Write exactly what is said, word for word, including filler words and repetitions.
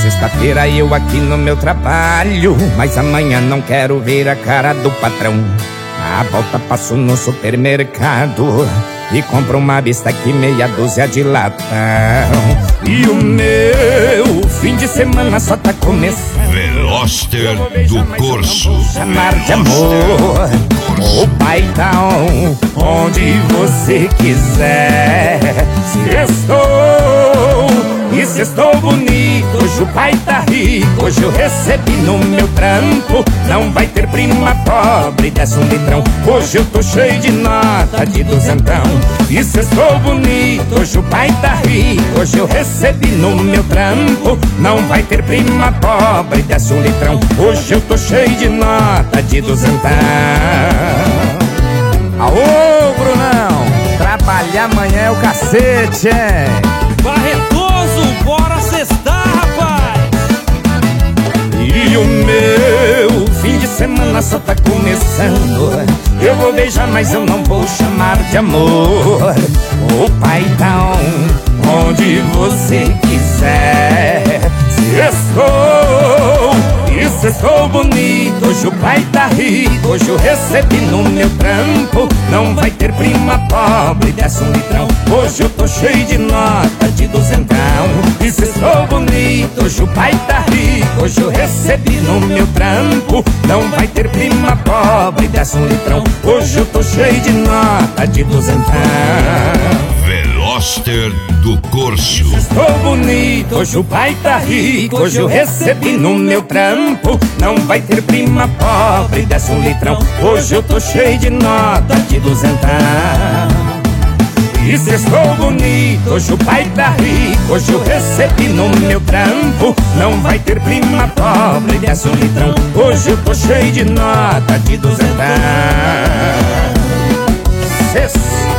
sexta-feira eu aqui no meu trabalho, mas amanhã não quero ver a cara do patrão. Na volta passo no supermercado e compro uma bistec meia dúzia de latão. E o meu fim de semana só tá começando. Veloster do Corso. Chamar de amor. O paizão, onde você quiser. Se estou, e se estou bonito, hoje o pai tá rico, hoje eu recebi no meu trampo. Não vai ter prima pobre, desce um litrão. Hoje eu tô cheio de nota de duzentão. E se estou bonito, hoje o pai tá rico, hoje eu recebi no meu trampo. Não vai ter prima pobre, desce um litrão. Hoje eu tô cheio de nota de duzentão. Aô, Brunão, trabalhar amanhã é o cacete, hein? Barretoso, bora sextar, rapaz! E o meu fim de semana só tá começando. Eu vou beijar, mas eu não vou chamar de amor. O paizão, onde você quiser. Se estou, e se estou bonito, hoje o pai tá rico, hoje eu recebi no meu trampo. Não vai ter prima pobre, desce um litrão. Hoje eu tô cheio de nota de duzentão. E se estou bonito, hoje o pai tá rico, hoje eu recebi no meu trampo. Não vai ter prima pobre, desce um litrão. Hoje eu tô cheio de nota de duzentão. Veloster do Corso. Estou bonito, hoje o pai tá rico, hoje eu recebi no meu trampo. Não vai ter prima pobre, desce um litrão. Hoje eu tô cheio de nota de duzentão. E se estou bonito, hoje o pai tá rico, hoje eu recebi no meu trampo. Não vai ter prima pobre, desce um litrão. Hoje eu tô cheio de nota de duzentão. Cês